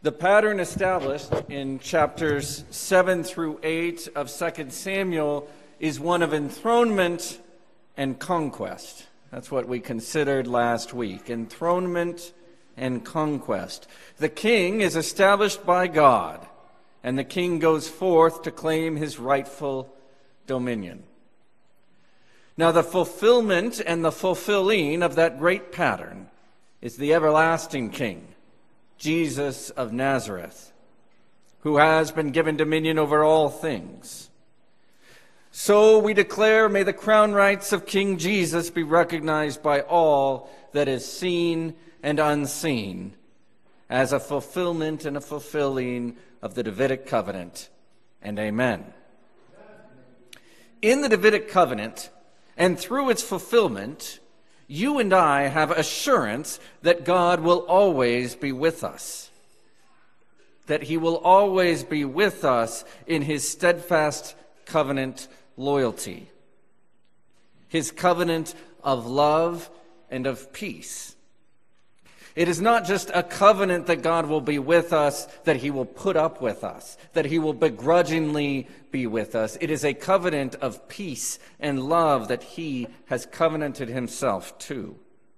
The pattern established in chapters 7 through 8 of 2 Samuel is one of enthronement and conquest. That's what we considered last week, enthronement and conquest. The king is established by God, and the king goes forth to claim his rightful dominion. Now, the fulfillment and the fulfilling of that great pattern is the everlasting king, Jesus of Nazareth, who has been given dominion over all things. So we declare, may the crown rights of King Jesus be recognized by all that is seen and unseen as a fulfillment and a fulfilling of the Davidic covenant. And amen. In the Davidic covenant, and through its fulfillment, you and I have assurance that God will always be with us, that he will always be with us in his steadfast covenant loyalty, his covenant of love and of peace. It is not just a covenant that God will be with us, that he will put up with us, that he will begrudgingly be with us. It is a covenant of peace and love that he has covenanted himself to.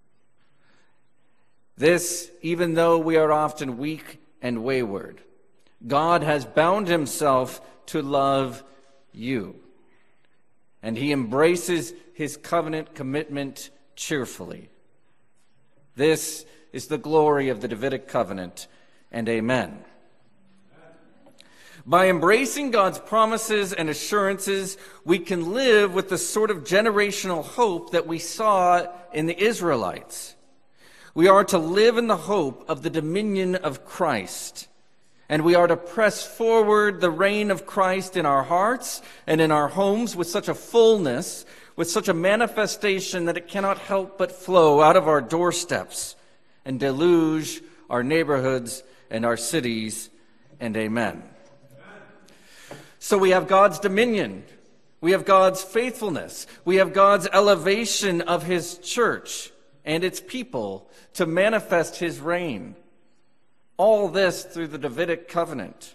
This, even though we are often weak and wayward, God has bound himself to love you. And he embraces his covenant commitment cheerfully. This is the glory of the Davidic covenant, and amen. By embracing God's promises and assurances, we can live with the sort of generational hope that we saw in the Israelites. We are to live in the hope of the dominion of Christ, and we are to press forward the reign of Christ in our hearts and in our homes with such a fullness, with such a manifestation that it cannot help but flow out of our doorsteps and deluge our neighborhoods and our cities, and amen. So we have God's dominion, we have God's faithfulness, we have God's elevation of his church and its people to manifest his reign. All this through the Davidic covenant.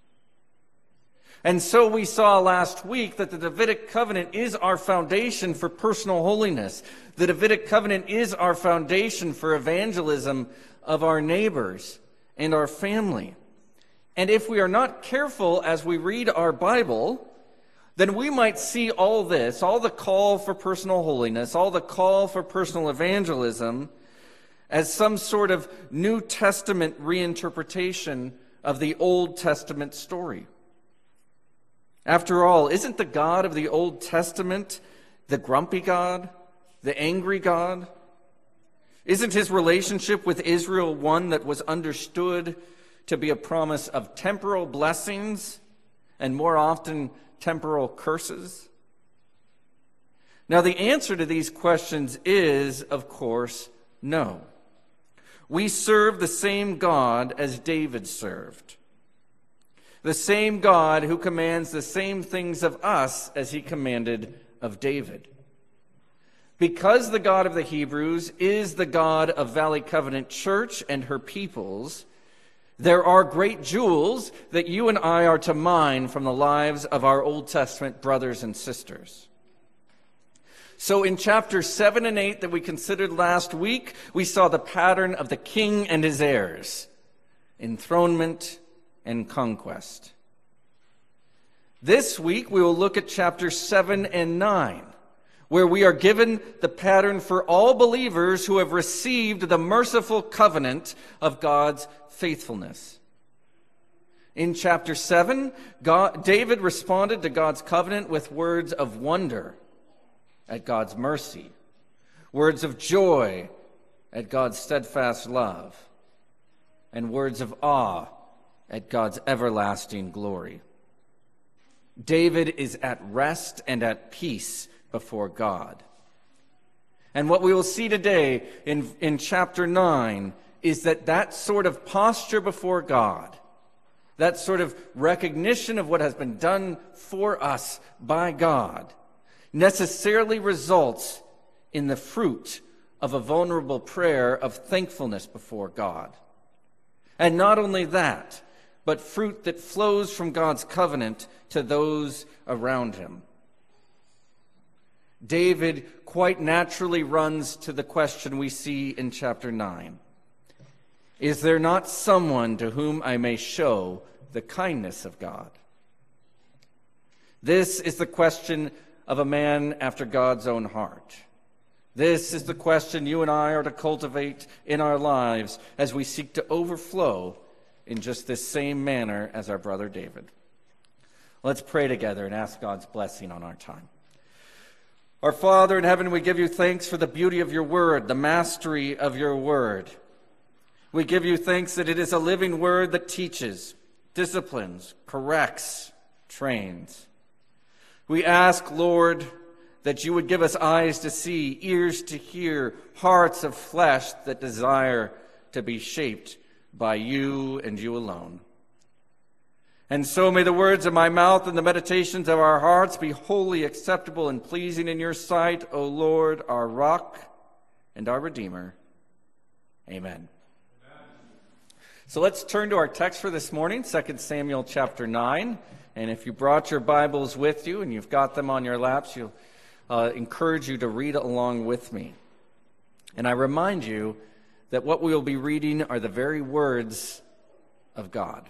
And so we saw last week that the Davidic covenant is our foundation for personal holiness. The Davidic covenant is our foundation for evangelism of our neighbors and our family. And if we are not careful as we read our Bible, then we might see all this, all the call for personal holiness, all the call for personal evangelism, as some sort of New Testament reinterpretation of the Old Testament story. After all, isn't the God of the Old Testament the grumpy God, the angry God? Isn't his relationship with Israel one that was understood to be a promise of temporal blessings and more often temporal curses? Now, the answer to these questions is, of course, no. We serve the same God as David served. The same God who commands the same things of us as he commanded of David. Because the God of the Hebrews is the God of Valley Covenant Church and her peoples, there are great jewels that you and I are to mine from the lives of our Old Testament brothers and sisters. So in chapters 7 and 8 that we considered last week, we saw the pattern of the king and his heirs, enthronement and conquest. This week we will look at chapters 7 and 9, where we are given the pattern for all believers who have received the merciful covenant of God's faithfulness. In chapter 7, David responded to God's covenant with words of wonder at God's mercy, words of joy at God's steadfast love, and words of awe at God's everlasting glory. David is at rest and at peace before God. And what we will see today in chapter 9 is that sort of posture before God, that sort of recognition of what has been done for us by God, necessarily results in the fruit of a vulnerable prayer of thankfulness before God. And not only that, but fruit that flows from God's covenant to those around him. David quite naturally runs to the question we see in chapter 9. Is there not someone to whom I may show the kindness of God? This is the question of a man after God's own heart. This is the question you and I are to cultivate in our lives as we seek to overflow in just this same manner as our brother David. Let's pray together and ask God's blessing on our time. Our Father in heaven, we give you thanks for the beauty of your word, the mastery of your word. We give you thanks that it is a living word that teaches, disciplines, corrects, trains. We ask, Lord, that you would give us eyes to see, ears to hear, hearts of flesh that desire to be shaped by you and you alone. And so may the words of my mouth and the meditations of our hearts be wholly acceptable and pleasing in your sight, O Lord, our rock and our Redeemer. Amen. So let's turn to our text for this morning, 2 Samuel chapter 9. And if you brought your Bibles with you and you've got them on your laps, you'll encourage you to read along with me. And I remind you that what we will be reading are the very words of God.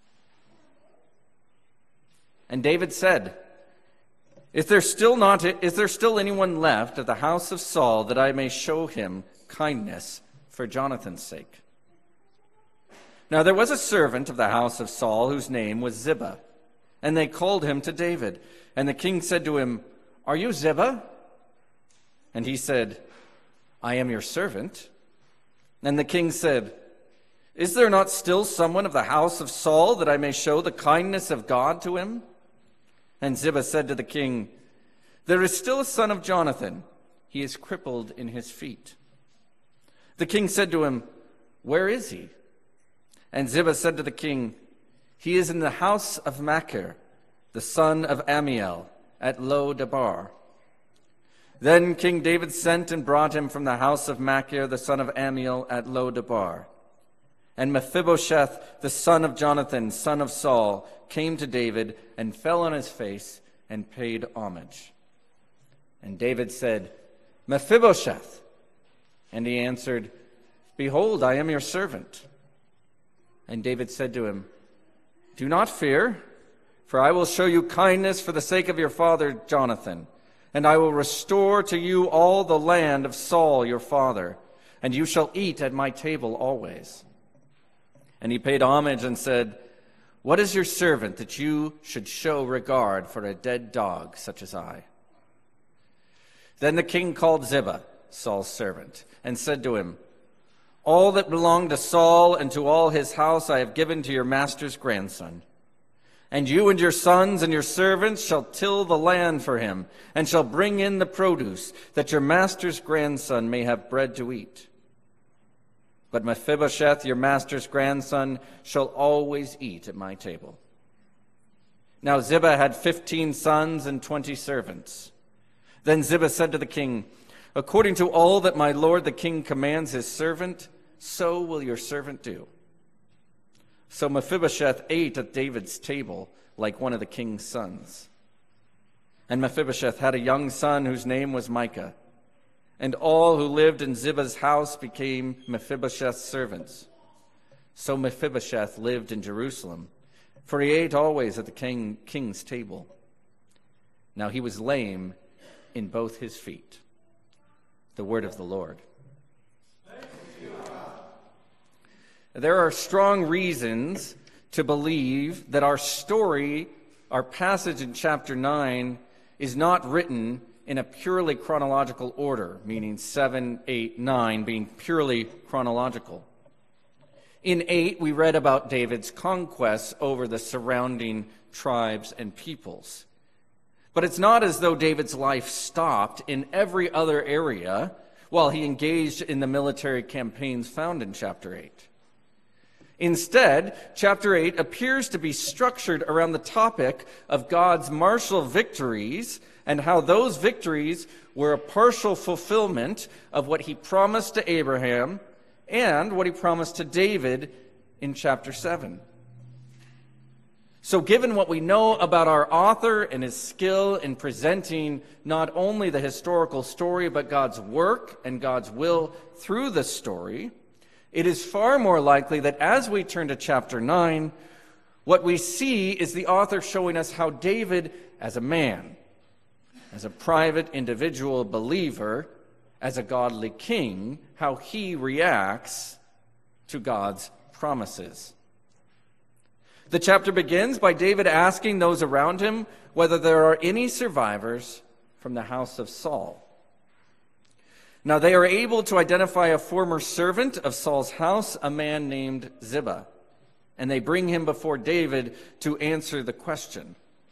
And David said, Is there still anyone left of the house of Saul that I may show him kindness for Jonathan's sake? Now there was a servant of the house of Saul whose name was Ziba, and they called him to David. And the king said to him, Are you Ziba? And he said, I am your servant. And the king said, Is there not still someone of the house of Saul that I may show the kindness of God to him? And Ziba said to the king, There is still a son of Jonathan. He is crippled in his feet. The king said to him, Where is he? And Ziba said to the king, He is in the house of Machir, the son of Amiel, at Lo-debar. Then King David sent and brought him from the house of Machir, the son of Amiel, at Lo-debar. And Mephibosheth, the son of Jonathan, son of Saul, came to David and fell on his face and paid homage. And David said, Mephibosheth. And he answered, Behold, I am your servant. And David said to him, Do not fear, for I will show you kindness for the sake of your father Jonathan, and I will restore to you all the land of Saul your father, and you shall eat at my table always. And he paid homage and said, What is your servant that you should show regard for a dead dog such as I? Then the king called Ziba, Saul's servant, and said to him, All that belonged to Saul and to all his house I have given to your master's grandson. And you and your sons and your servants shall till the land for him, and shall bring in the produce, that your master's grandson may have bread to eat. But Mephibosheth, your master's grandson, shall always eat at my table. Now Ziba had 15 sons and 20 servants. Then Ziba said to the king, According to all that my lord the king commands his servant, so will your servant do. So Mephibosheth ate at David's table like one of the king's sons. And Mephibosheth had a young son whose name was Micah. And all who lived in Ziba's house became Mephibosheth's servants. So Mephibosheth lived in Jerusalem, for he ate always at the king's table. Now he was lame in both his feet. The word of the Lord. There are strong reasons to believe that our story, our passage in chapter 9, is not written in a purely chronological order, meaning 7, 8, 9 being purely chronological. In 8, we read about David's conquests over the surrounding tribes and peoples. But it's not as though David's life stopped in every other area while he engaged in the military campaigns found in chapter 8. Instead, chapter 8 appears to be structured around the topic of God's martial victories and how those victories were a partial fulfillment of what he promised to Abraham and what he promised to David in chapter 7. So given what we know about our author and his skill in presenting not only the historical story, but God's work and God's will through the story, it is far more likely that as we turn to chapter 9, what we see is the author showing us how David, as a man, as a private individual believer, as a godly king, how he reacts to God's promises. The chapter begins by David asking those around him whether there are any survivors from the house of Saul. Now they are able to identify a former servant of Saul's house, a man named Ziba, and they bring him before David to answer the question.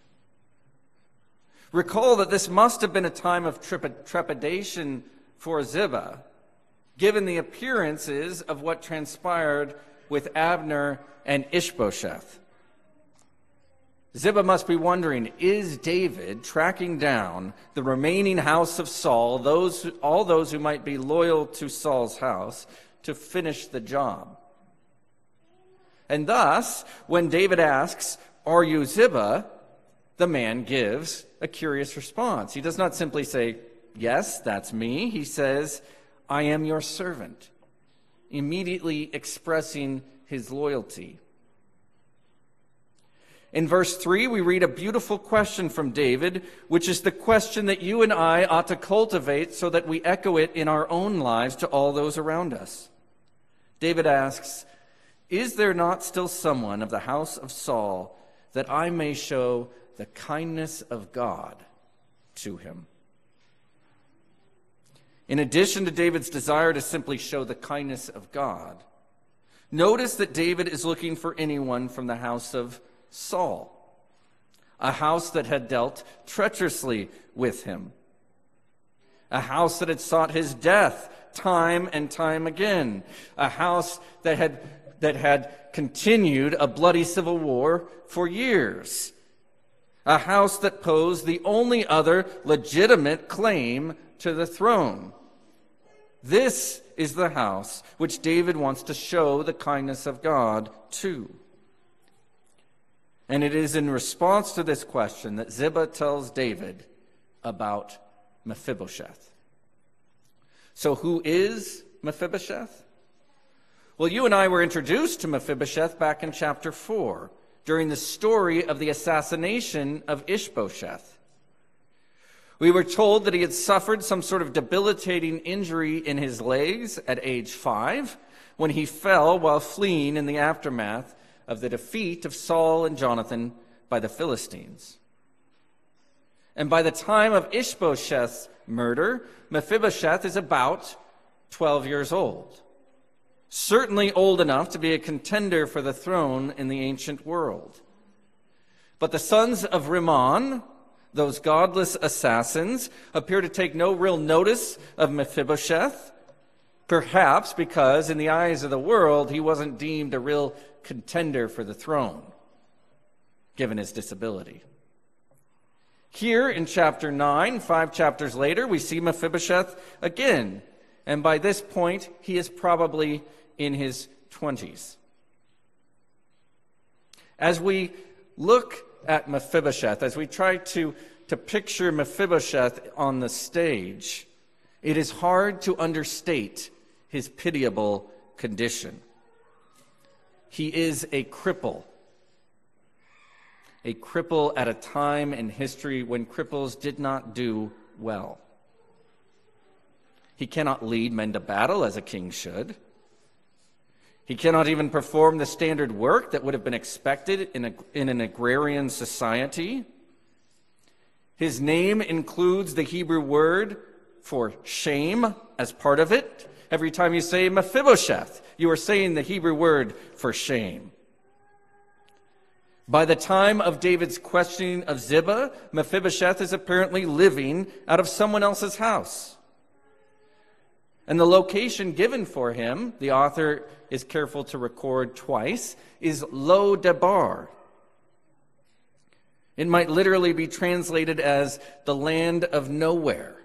Recall that this must have been a time of trepidation for Ziba, given the appearances of what transpired with Abner and Ishbosheth. Ziba must be wondering, is David tracking down the remaining house of Saul, all those who might be loyal to Saul's house, to finish the job? And thus, when David asks, "Are you Ziba?" the man gives a curious response. He does not simply say, "Yes, that's me." He says, "I am your servant," immediately expressing his loyalty. In verse 3, we read a beautiful question from David, which is the question that you and I ought to cultivate so that we echo it in our own lives to all those around us. David asks, "Is there not still someone of the house of Saul that I may show the kindness of God to him?" In addition to David's desire to simply show the kindness of God, notice that David is looking for anyone from the house of Saul, a house that had dealt treacherously with him, a house that had sought his death time and time again, a house that had continued a bloody civil war for years, a house that posed the only other legitimate claim to the throne. This is the house which David wants to show the kindness of God to. And it is in response to this question that Ziba tells David about Mephibosheth. So who is Mephibosheth? Well, you and I were introduced to Mephibosheth back in chapter 4, during the story of the assassination of Ishbosheth. We were told that he had suffered some sort of debilitating injury in his legs at age 5 when he fell while fleeing in the aftermath of the defeat of Saul and Jonathan by the Philistines. And by the time of Ishbosheth's murder, Mephibosheth is about 12 years old, certainly old enough to be a contender for the throne in the ancient world. But the sons of Rimmon, those godless assassins, appear to take no real notice of Mephibosheth, perhaps because in the eyes of the world he wasn't deemed a real contender for the throne, given his disability. Here in chapter 9, 5 chapters later, we see Mephibosheth again, and by this point he is probably in his 20s. As we look at Mephibosheth, as we try to picture Mephibosheth on the stage, it is hard to understate his pitiable condition. He is a cripple at a time in history when cripples did not do well. He cannot lead men to battle as a king should. He cannot even perform the standard work that would have been expected in an agrarian society. His name includes the Hebrew word for shame as part of it. Every time you say Mephibosheth, you are saying the Hebrew word for shame. By the time of David's questioning of Ziba, Mephibosheth is apparently living out of someone else's house. And the location given for him, the author is careful to record twice, is Lo Debar. It might literally be translated as the land of nowhere.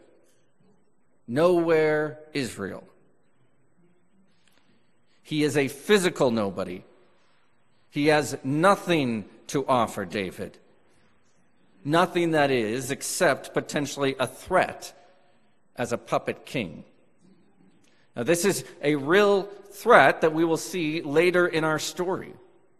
Nowhere, Israel. He is a physical nobody He has nothing to offer David. Nothing, that is, except potentially a threat as a puppet king. Now, this is a real threat that we will see later in our story.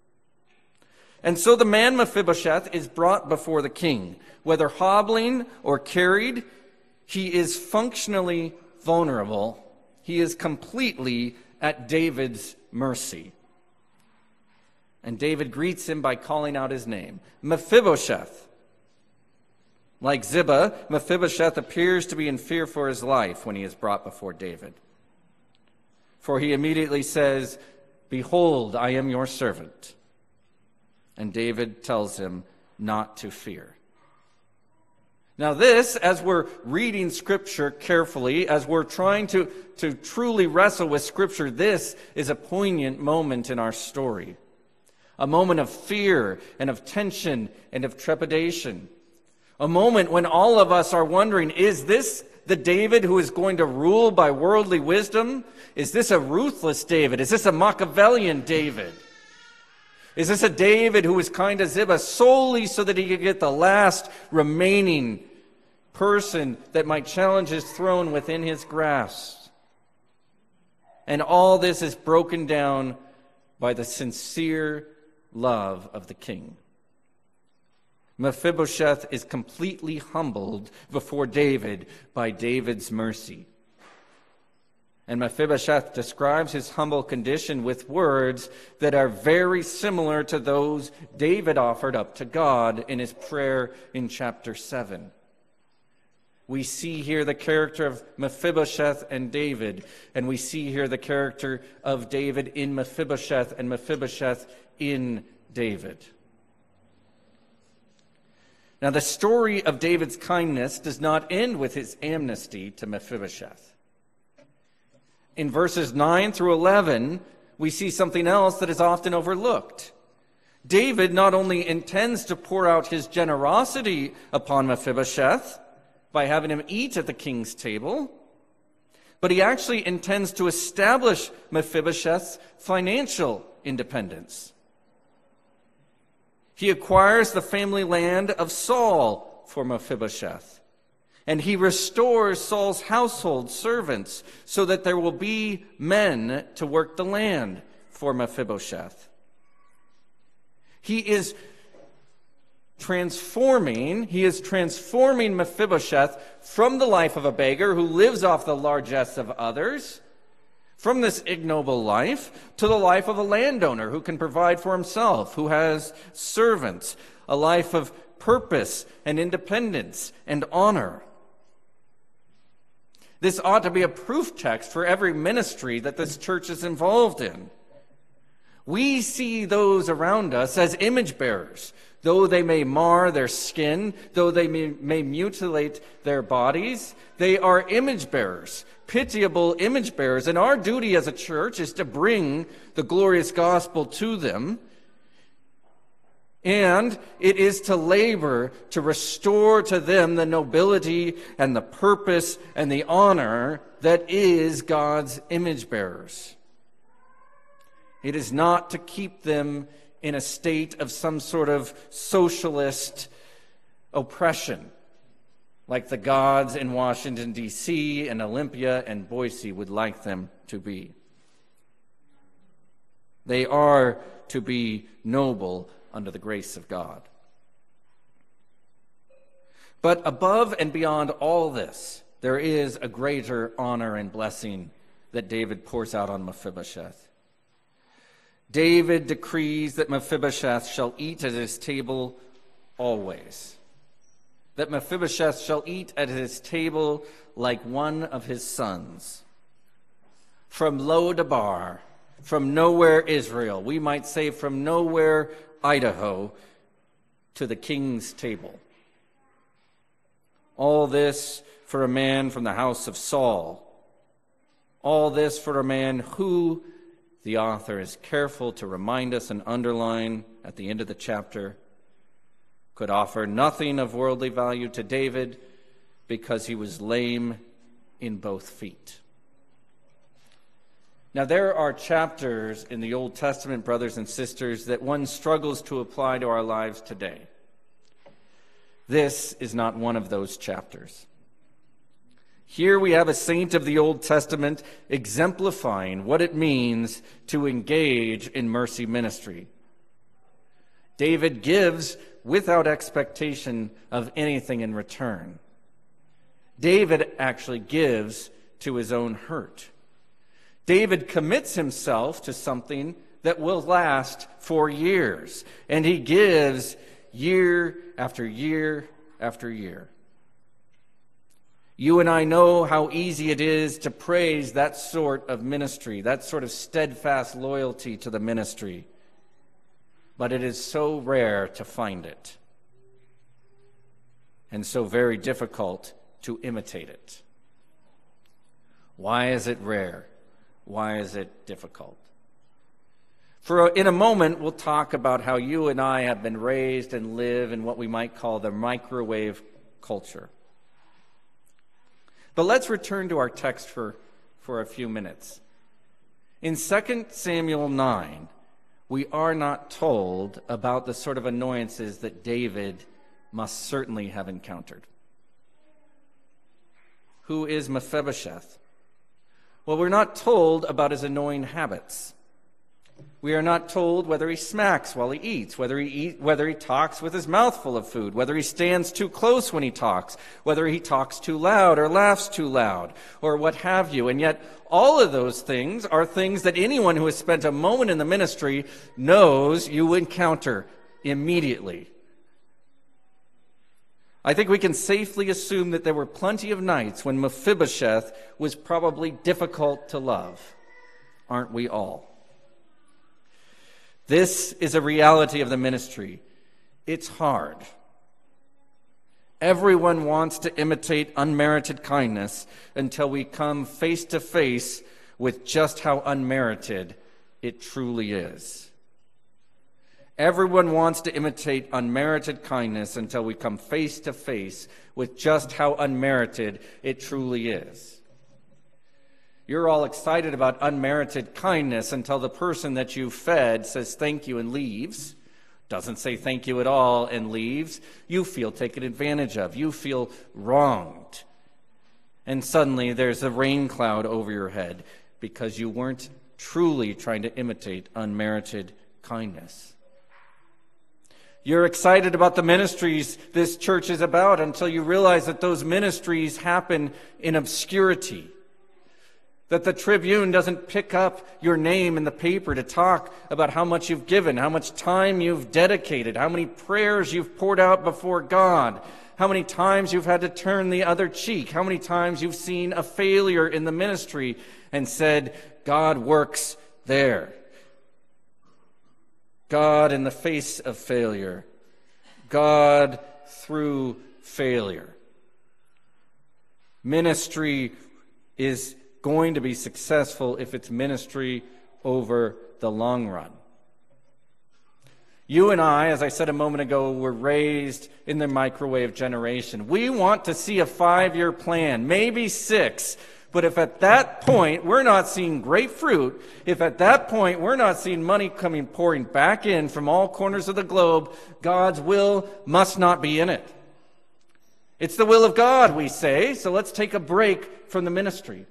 And so the man Mephibosheth is brought before the king. Whether hobbling or carried, he is functionally vulnerable. He is completely at David's mercy. And David greets him by calling out his name, Mephibosheth. Like Ziba, Mephibosheth appears to be in fear for his life when he is brought before David. For he immediately says, "Behold, I am your servant." And David tells him not to fear. Now this, as we're reading Scripture carefully, as we're trying to truly wrestle with Scripture, this is a poignant moment in our story. A moment of fear and of tension and of trepidation. A moment when all of us are wondering, is this the David who is going to rule by worldly wisdom? Is this a ruthless David? Is this a Machiavellian David? Is this a David who is kind to Ziba solely so that he could get the last remaining person that might challenge his throne within his grasp? And all this is broken down by the sincere love of the king. Mephibosheth is completely humbled before David by David's mercy. And Mephibosheth describes his humble condition with words that are very similar to those David offered up to God in his prayer in chapter 7. We see here the character of Mephibosheth and David, and we see here the character of David in Mephibosheth and Mephibosheth in David. Now, the story of David's kindness does not end with his amnesty to Mephibosheth. In verses 9 through 11, we see something else that is often overlooked. David not only intends to pour out his generosity upon Mephibosheth by having him eat at the king's table, but he actually intends to establish Mephibosheth's financial independence. He acquires the family land of Saul for Mephibosheth, and he restores Saul's household servants so that there will be men to work the land for Mephibosheth. He is transforming Mephibosheth from the life of a beggar who lives off the largesse of others, from this ignoble life, to the life of a landowner who can provide for himself, who has servants, a life of purpose and independence and honor. This ought to be a proof text for every ministry that this church is involved in. We see those around us as image bearers. Though they may mar their skin, though they may mutilate their bodies, they are image bearers, pitiable image bearers. And our duty as a church is to bring the glorious gospel to them. And it is to labor to restore to them the nobility and the purpose and the honor that is God's image bearers. It is not to keep them in a state of some sort of socialist oppression, like the gods in Washington, D.C. and Olympia and Boise would like them to be. They are to be noble under the grace of God. But above and beyond all this, there is a greater honor and blessing that David pours out on Mephibosheth. David decrees that Mephibosheth shall eat at his table always. That Mephibosheth shall eat at his table like one of his sons. From Lo-debar, from nowhere Israel, we might say from nowhere Idaho, to the king's table. All this for a man from the house of Saul. All this for a man who, the author is careful to remind us and underline at the end of the chapter, could offer nothing of worldly value to David because he was lame in both feet. Now, there are chapters in the Old Testament, brothers and sisters, that one struggles to apply to our lives today. This is not one of those chapters. Here we have a saint of the Old Testament exemplifying what it means to engage in mercy ministry. David gives without expectation of anything in return. David actually gives to his own hurt. David commits himself to something that will last for years, and he gives year after year after year. You and I know how easy it is to praise that sort of ministry, that sort of steadfast loyalty to the ministry. But it is so rare to find it, and so very difficult to imitate it. Why is it rare? Why is it difficult? In a moment, we'll talk about how you and I have been raised and live in what we might call the microwave culture. But let's return to our text for a few minutes. In 2 Samuel 9, we are not told about the sort of annoyances that David must certainly have encountered. Who is Mephibosheth? Well, we're not told about his annoying habits. We are not told whether he smacks while he eats, whether he talks with his mouth full of food, whether he stands too close when he talks, whether he talks too loud or laughs too loud, or what have you. And yet, all of those things are things that anyone who has spent a moment in the ministry knows you encounter immediately. I think we can safely assume that there were plenty of nights when Mephibosheth was probably difficult to love. Aren't we all? This is a reality of the ministry. It's hard. Everyone wants to imitate unmerited kindness until we come face to face with just how unmerited it truly is. Everyone wants to imitate unmerited kindness until we come face to face with just how unmerited it truly is. You're all excited about unmerited kindness until the person that you fed says thank you and leaves, doesn't say thank you at all and leaves. You feel taken advantage of. You feel wronged. And suddenly there's a rain cloud over your head because you weren't truly trying to imitate unmerited kindness. You're excited about the ministries this church is about until you realize that those ministries happen in obscurity. That the Tribune doesn't pick up your name in the paper to talk about how much you've given, how much time you've dedicated, how many prayers you've poured out before God, how many times you've had to turn the other cheek, how many times you've seen a failure in the ministry and said, God works there. God in the face of failure. God through failure. Ministry is going to be successful if it's ministry over the long run. You and I, as I said a moment ago, were raised in the microwave generation. We want to see a 5-year plan, maybe 6. But if at that point we're not seeing great fruit, if at that point we're not seeing money pouring back in from all corners of the globe, God's will must not be in it. It's the will of God, we say, so let's take a break from the ministry.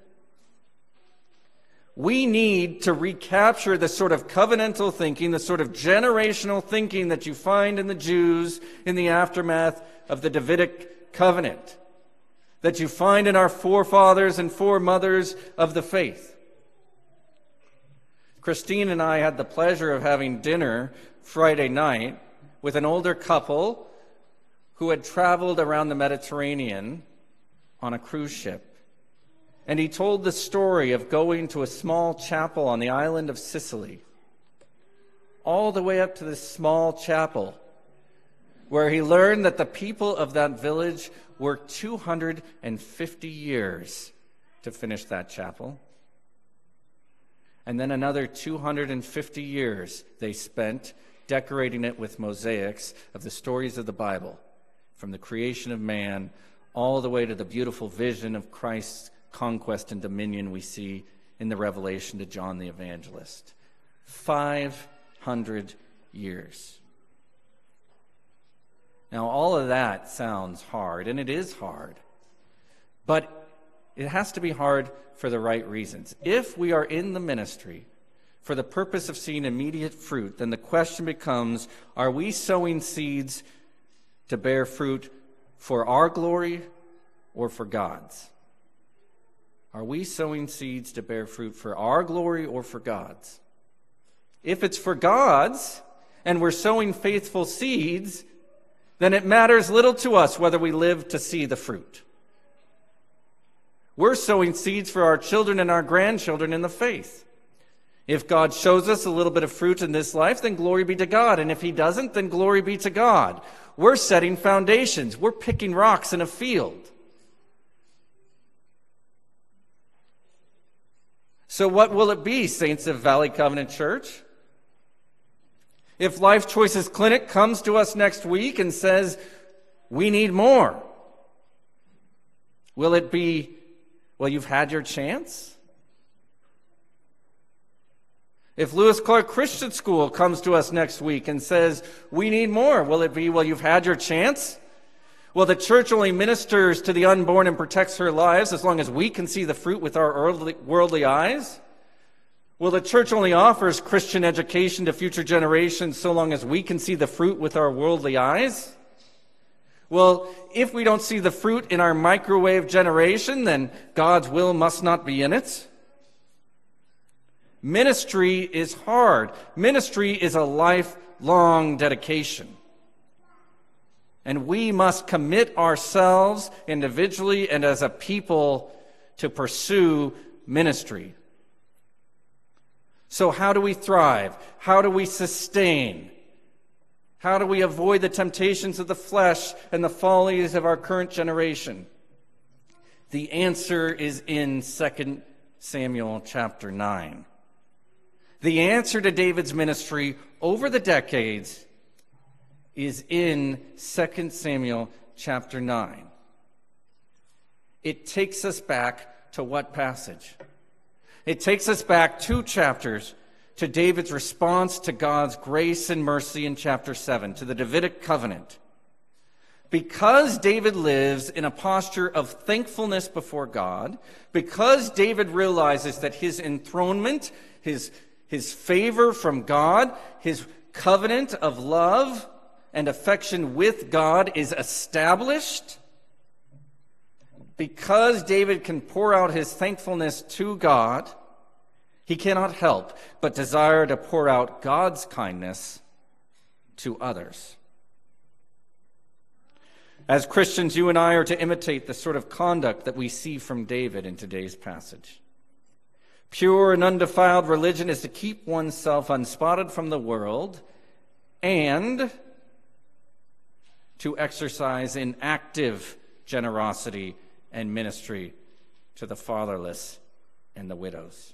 We need to recapture the sort of covenantal thinking, the sort of generational thinking that you find in the Jews in the aftermath of the Davidic covenant, that you find in our forefathers and foremothers of the faith. Christine and I had the pleasure of having dinner Friday night with an older couple who had traveled around the Mediterranean on a cruise ship. And he told the story of going to a small chapel on the island of Sicily, all the way up to this small chapel, where he learned that the people of that village worked 250 years to finish that chapel. And then another 250 years they spent decorating it with mosaics of the stories of the Bible, from the creation of man all the way to the beautiful vision of Christ's conquest and dominion we see in the revelation to John the Evangelist. 500 years. Now, all of that sounds hard, and it is hard. But it has to be hard for the right reasons. If we are in the ministry for the purpose of seeing immediate fruit, then the question becomes, are we sowing seeds to bear fruit for our glory or for God's? Are we sowing seeds to bear fruit for our glory or for God's? If it's for God's, and we're sowing faithful seeds, then it matters little to us whether we live to see the fruit. We're sowing seeds for our children and our grandchildren in the faith. If God shows us a little bit of fruit in this life, then glory be to God. And if he doesn't, then glory be to God. We're setting foundations. We're picking rocks in a field. So what will it be, saints of Valley Covenant Church? If Life Choices Clinic comes to us next week and says, we need more, will it be, well, you've had your chance? If Lewis Clark Christian School comes to us next week and says, we need more, will it be, well, you've had your chance? Well, the church only ministers to the unborn and protects her lives as long as we can see the fruit with our worldly eyes? Well, the church only offers Christian education to future generations so long as we can see the fruit with our worldly eyes? Well, if we don't see the fruit in our microwave generation, then God's will must not be in it. Ministry is hard. Ministry is a lifelong dedication. And we must commit ourselves individually and as a people to pursue ministry. So how do we thrive? How do we sustain? How do we avoid the temptations of the flesh and the follies of our current generation? The answer is in 2 Samuel chapter 9. The answer to David's ministry over the decades is in 2 Samuel chapter 9. It takes us back to what passage? It takes us back 2 chapters to David's response to God's grace and mercy in chapter 7, to the Davidic covenant. Because David lives in a posture of thankfulness before God, because David realizes that his enthronement, his favor from God, his covenant of love and affection with God is established, because David can pour out his thankfulness to God, he cannot help but desire to pour out God's kindness to others. As Christians, you and I are to imitate the sort of conduct that we see from David in today's passage. Pure and undefiled religion is to keep oneself unspotted from the world and to exercise in active generosity and ministry to the fatherless and the widows.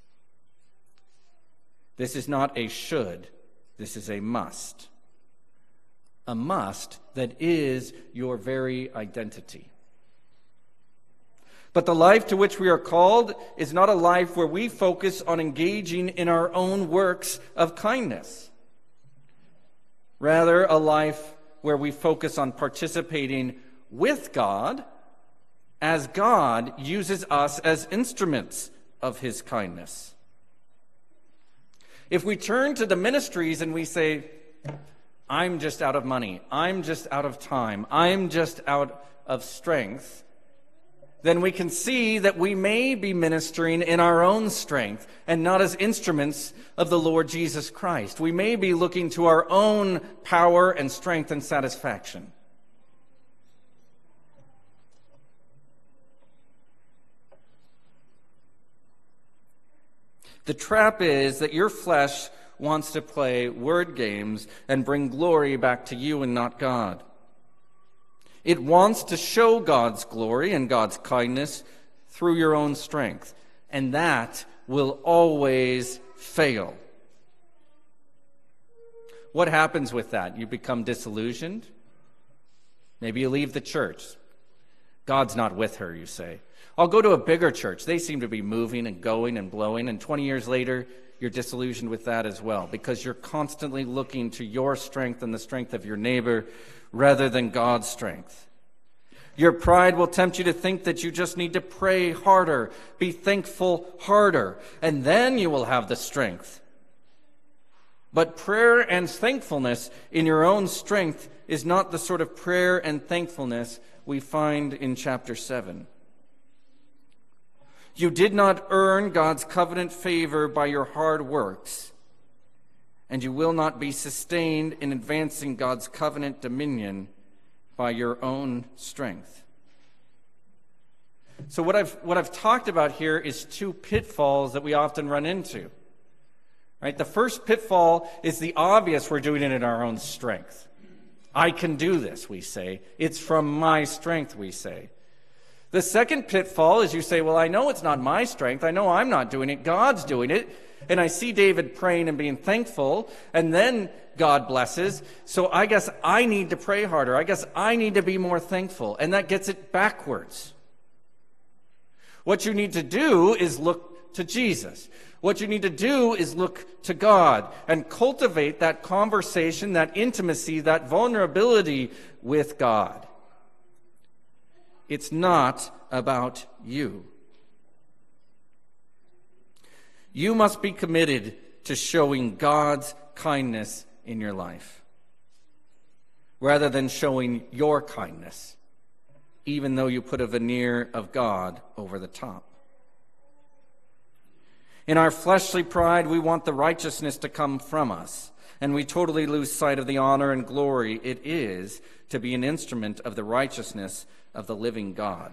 This is not a should, this is a must. A must that is your very identity. But the life to which we are called is not a life where we focus on engaging in our own works of kindness. Rather, a life where we focus on participating with God as God uses us as instruments of his kindness. If we turn to the ministries and we say, I'm just out of money, I'm just out of time, I'm just out of strength, then we can see that we may be ministering in our own strength and not as instruments of the Lord Jesus Christ. We may be looking to our own power and strength and satisfaction. The trap is that your flesh wants to play word games and bring glory back to you and not God. It wants to show God's glory and God's kindness through your own strength, and that will always fail. What happens with that? You become disillusioned. Maybe you leave the church. God's not with her, you say. I'll go to a bigger church. They seem to be moving and going and blowing, and 20 years later, you're disillusioned with that as well because you're constantly looking to your strength and the strength of your neighbor rather than God's strength. Your pride will tempt you to think that you just need to pray harder, be thankful harder, and then you will have the strength. But prayer and thankfulness in your own strength is not the sort of prayer and thankfulness we find in chapter 7. You did not earn God's covenant favor by your hard works, and you will not be sustained in advancing God's covenant dominion by your own strength. So what I've talked about here is two pitfalls that we often run into. Right? The first pitfall is the obvious: we're doing it in our own strength. I can do this, we say. It's from my strength, we say. The second pitfall is you say, well, I know it's not my strength. I know I'm not doing it. God's doing it. And I see David praying and being thankful, and then God blesses. So I guess I need to pray harder. I guess I need to be more thankful. And that gets it backwards. What you need to do is look to Jesus. What you need to do is look to God and cultivate that conversation, that intimacy, that vulnerability with God. It's not about you. You must be committed to showing God's kindness in your life, rather than showing your kindness, even though you put a veneer of God over the top. In our fleshly pride, we want the righteousness to come from us, and we totally lose sight of the honor and glory it is to be an instrument of the righteousness of the living God.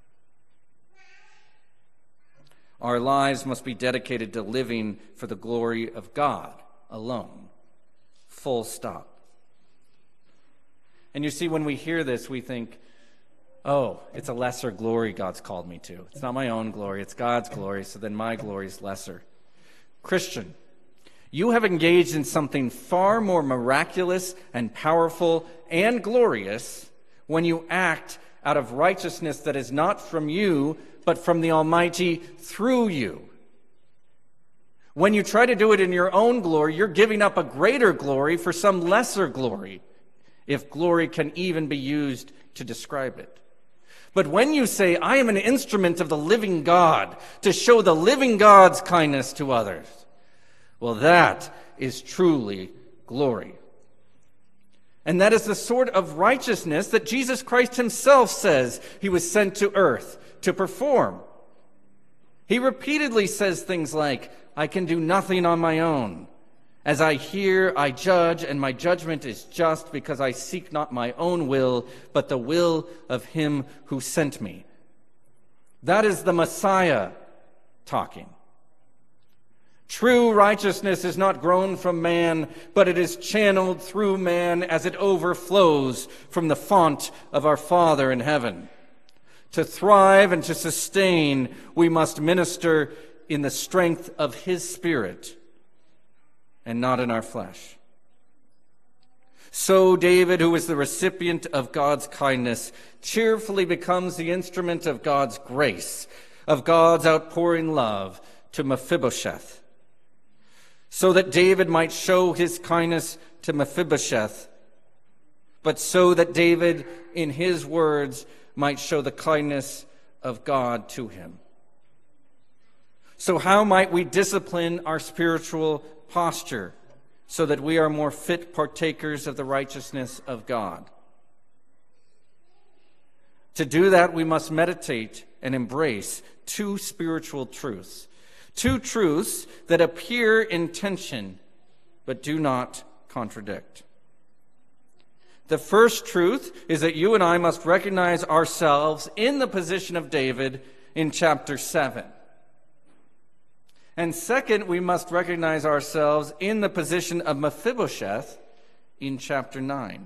Our lives must be dedicated to living for the glory of God alone. Full stop. And you see, when we hear this, we think, oh, it's a lesser glory God's called me to. It's not my own glory, it's God's glory, so then my glory is lesser. Christian, you have engaged in something far more miraculous and powerful and glorious when you act out of righteousness that is not from you, but from the Almighty through you. When you try to do it in your own glory, you're giving up a greater glory for some lesser glory, if glory can even be used to describe it. But when you say, I am an instrument of the living God to show the living God's kindness to others, well, that is truly glory. And that is the sort of righteousness that Jesus Christ himself says he was sent to earth to perform. He repeatedly says things like, I can do nothing on my own. As I hear, I judge, and my judgment is just because I seek not my own will, but the will of him who sent me. That is the Messiah talking. True righteousness is not grown from man, but it is channeled through man as it overflows from the font of our Father in heaven. To thrive and to sustain, we must minister in the strength of his Spirit and not in our flesh. So David, who is the recipient of God's kindness, cheerfully becomes the instrument of God's grace, of God's outpouring love to Mephibosheth, so that David might show his kindness to Mephibosheth, but so that David, in his words, might show the kindness of God to him. So how might we discipline our spiritual posture so that we are more fit partakers of the righteousness of God? To do that, we must meditate and embrace two spiritual truths. Two truths that appear in tension but do not contradict. The first truth is that you and I must recognize ourselves in the position of David in chapter 7. And second, we must recognize ourselves in the position of Mephibosheth in chapter 9.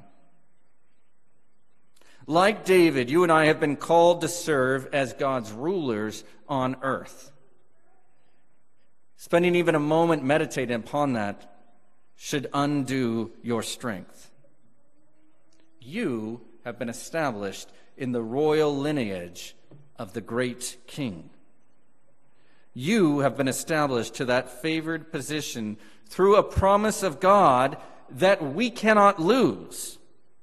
Like David, you and I have been called to serve as God's rulers on earth. Spending even a moment meditating upon that should undo your strength. You have been established in the royal lineage of the great King. You have been established to that favored position through a promise of God that we cannot lose.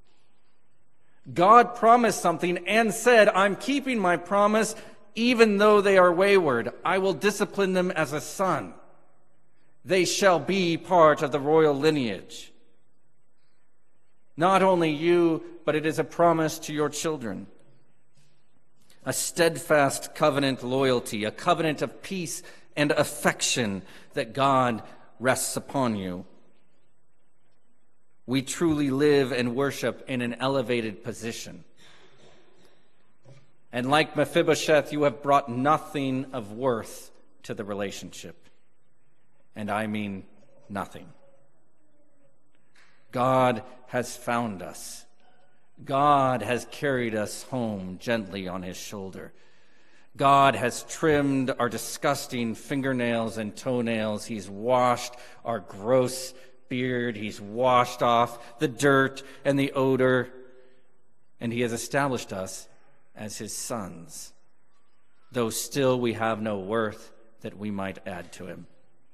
God promised something and said, I'm keeping my promise even though they are wayward. I will discipline them as a son. They shall be part of the royal lineage. Not only you, but it is a promise to your children. A steadfast covenant loyalty, a covenant of peace and affection that God rests upon you. We truly live and worship in an elevated position. And like Mephibosheth, you have brought nothing of worth to the relationship. And I mean nothing. God has found us. God has carried us home gently on his shoulder. God has trimmed our disgusting fingernails and toenails. He's washed our gross beard. He's washed off the dirt and the odor. And he has established us as his sons, though still we have no worth that we might add to him.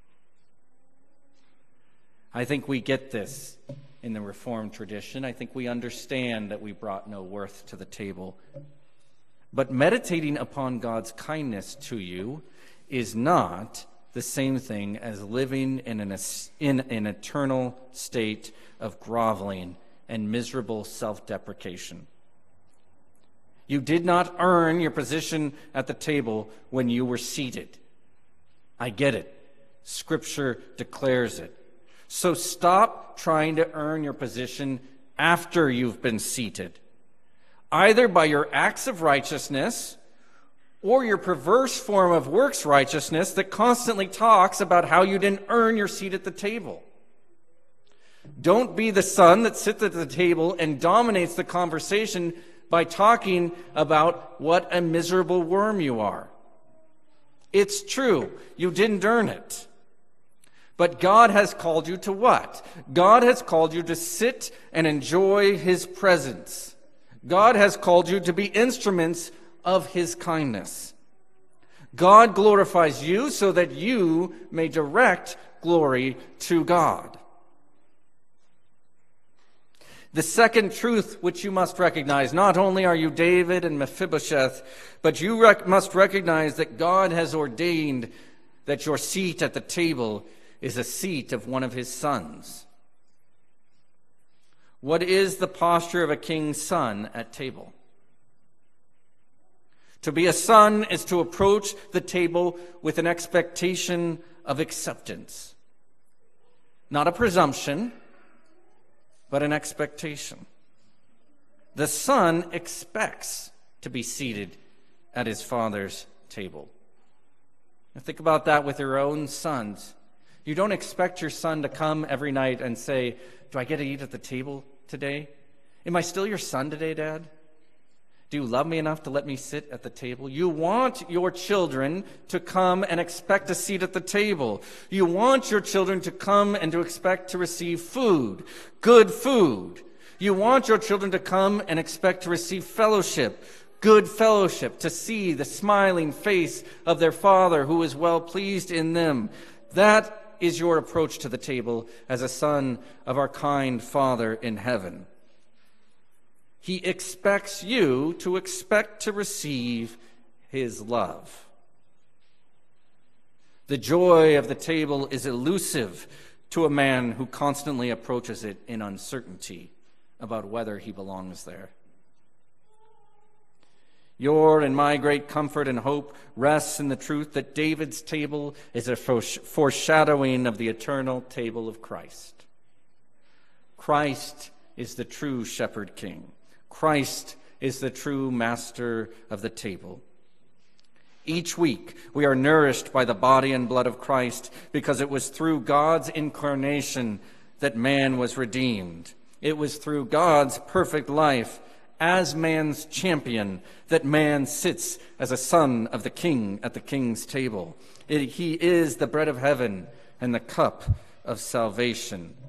I think we get this in the Reformed tradition. I think we understand that we brought no worth to the table. But meditating upon God's kindness to you is not the same thing as living in an eternal state of groveling and miserable self-deprecation. You did not earn your position at the table when you were seated. I get it. Scripture declares it. So stop trying to earn your position after you've been seated, either by your acts of righteousness or your perverse form of works righteousness that constantly talks about how you didn't earn your seat at the table. Don't be the son that sits at the table and dominates the conversation by talking about what a miserable worm you are. It's true, you didn't earn it. But God has called you to what? God has called you to sit and enjoy his presence. God has called you to be instruments of his kindness. God glorifies you so that you may direct glory to God. The second truth which you must recognize, not only are you David and Mephibosheth, but you must recognize that God has ordained that your seat at the table is a seat of one of his sons. What is the posture of a king's son at table? To be a son is to approach the table with an expectation of acceptance. Not a presumption, but an expectation. The son expects to be seated at his father's table. Now think about that with your own sons. You don't expect your son to come every night and say, do I get to eat at the table today? Am I still your son today, Dad? Do you love me enough to let me sit at the table? You want your children to come and expect a seat at the table. You want your children to come and to expect to receive food, good food. You want your children to come and expect to receive fellowship, good fellowship, to see the smiling face of their Father who is well pleased in them. That is your approach to the table as a son of our kind Father in heaven. He expects you to expect to receive his love. The joy of the table is elusive to a man who constantly approaches it in uncertainty about whether he belongs there. Your and my great comfort and hope rests in the truth that David's table is a foreshadowing of the eternal table of Christ. Christ is the true shepherd king. Christ is the true master of the table. Each week we are nourished by the body and blood of Christ because it was through God's incarnation that man was redeemed. It was through God's perfect life as man's champion that man sits as a son of the king at the king's table. He is the bread of heaven and the cup of salvation.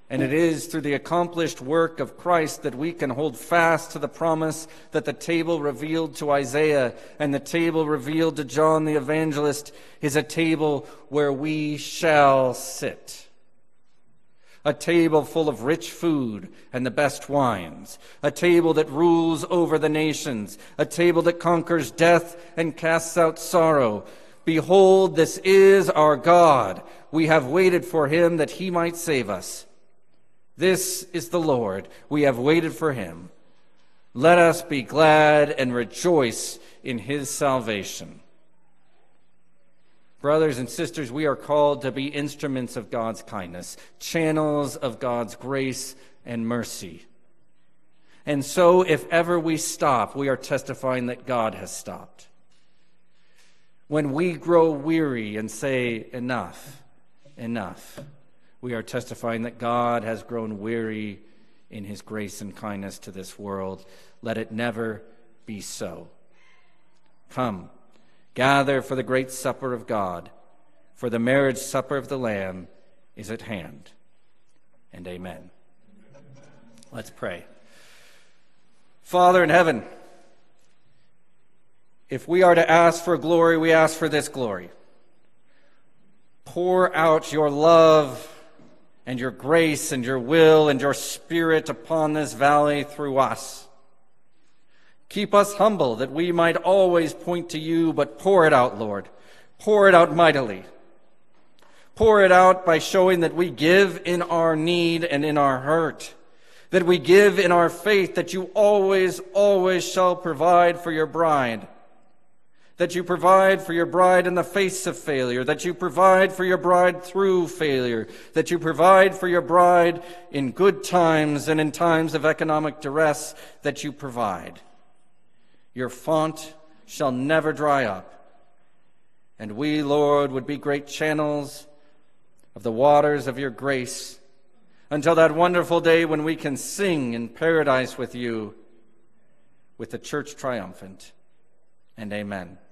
And it is through the accomplished work of Christ that we can hold fast to the promise that the table revealed to Isaiah and the table revealed to John the Evangelist is a table where we shall sit. A table full of rich food and the best wines. A table that rules over the nations. A table that conquers death and casts out sorrow. Behold, this is our God. We have waited for him that he might save us. This is the Lord. We have waited for him. Let us be glad and rejoice in his salvation. Brothers and sisters, we are called to be instruments of God's kindness, channels of God's grace and mercy. And so, if ever we stop, we are testifying that God has stopped. When we grow weary and say, enough, enough, we are testifying that God has grown weary in his grace and kindness to this world. Let it never be so. Come, gather for the great supper of God, for the marriage supper of the Lamb is at hand. And amen. Let's pray. Father in heaven, if we are to ask for glory, we ask for this glory. Pour out your love and your grace and your will and your Spirit upon this valley through us. Keep us humble that we might always point to you, but pour it out, Lord. Pour it out mightily. Pour it out by showing that we give in our need and in our hurt, that we give in our faith that you always, always shall provide for your bride, that you provide for your bride in the face of failure, that you provide for your bride through failure, that you provide for your bride in good times and in times of economic duress, that you provide. Your font shall never dry up. And we, Lord, would be great channels of the waters of your grace until that wonderful day when we can sing in paradise with you, with the church triumphant. And amen.